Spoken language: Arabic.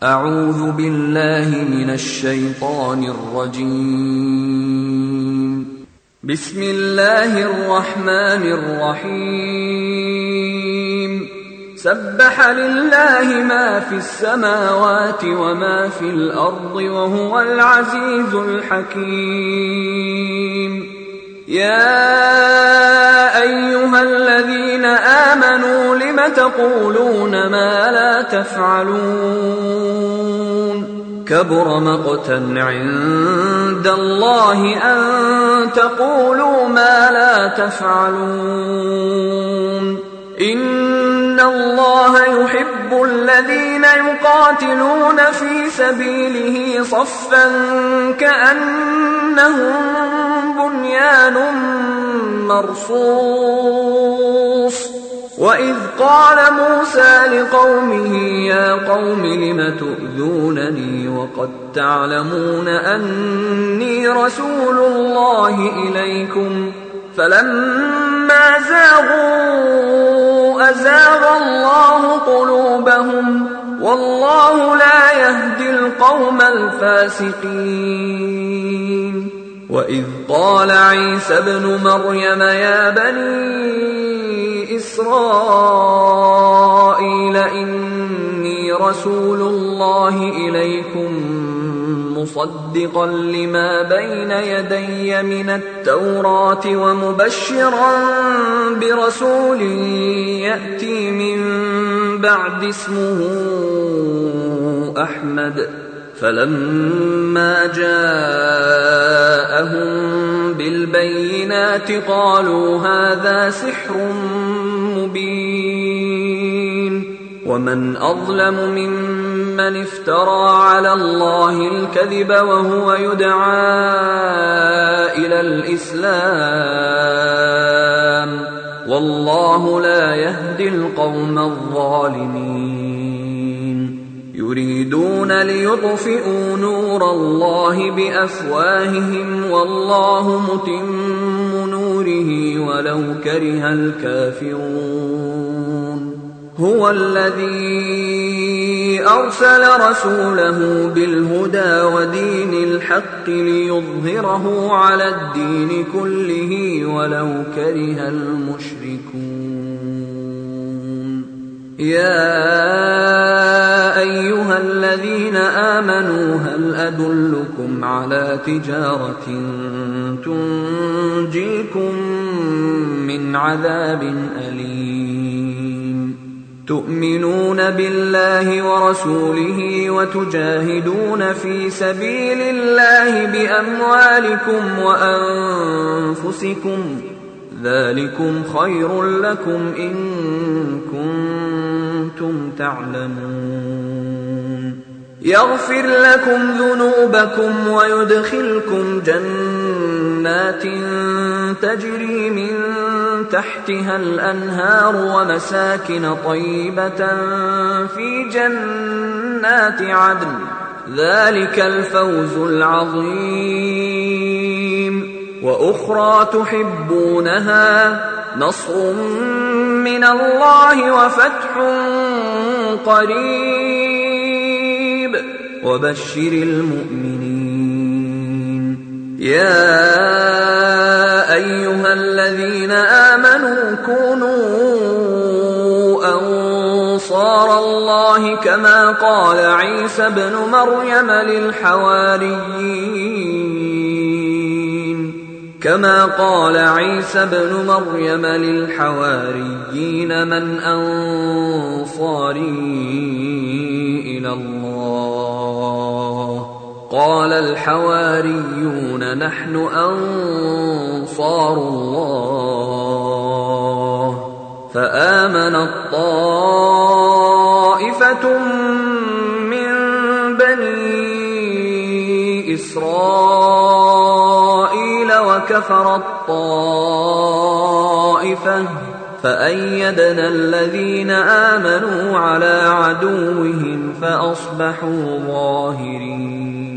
أعوذ بالله من الشيطان الرجيم. بسم الله الرحمن الرحيم. سبح لله ما في السماوات وما في الأرض وهو العزيز الحكيم. يا أيها الذين آمنوا لم تقولون ما لا تفعلون؟ كبر مقتا عند الله أن تقولوا ما لا تفعلون. إن الله يحب الذين يقاتلون في سبيله صفا كأنهم بنيان مرصوص. وإذ قال موسى لقومه يا قوم لم تؤذونني وقد تعلمون أني رسول الله إليكم فلما زاغوا أزاغ الله قلوبهم والله لا يهدي القوم الفاسقين. وإذ قال عيسى ابن مريم يا بني إسرائيل إني رسول الله إليكم مصدقا لما بين يدي من التوراة ومبشرا برسول يأتي من بعد اسمه أحمد. فلما جاءهم بالبينات قالوا هذا سحر مبين. ومن أظلم ممن افترى على الله الكذب وهو يدعى إلى الإسلام والله لا يهدي القوم الظالمين. يريدون ليطفئوا نور الله بأفواههم والله متم نوره ولو كره الكافرون. هو الذي أرسل رسوله بالهدى ودين الحق ليظهره على الدين كله ولو كره المشركون. يا أيها الذين آمنوا هل أدلكم على تجارة تنجيكم من عذاب أليم؟ تؤمنون بالله ورسوله وتجاهدون في سبيل الله بأموالكم وأنفسكم ذلكم خير لكم إن كنتم تعلمون. يغفر لكم ذنوبكم ويدخلكم جنات تجري من تحتها الأنهار ومساكن طيبة في جنات عدن ذلك الفوز العظيم. وأخرى تحبونها نصر من الله وفتح قريب وبشر المؤمنين. يا أيها الذين آمنوا كونوا أنصار الله كما قال عيسى ابن مريم للحواريين من أنصاري إلى الله؟ قال الحواريون نحن أنصار الله. فآمنت طائفة من بني إسرائيل وكفرت طائفة فأيدنا الذين آمنوا على عدوهم فأصبحوا ظاهرين.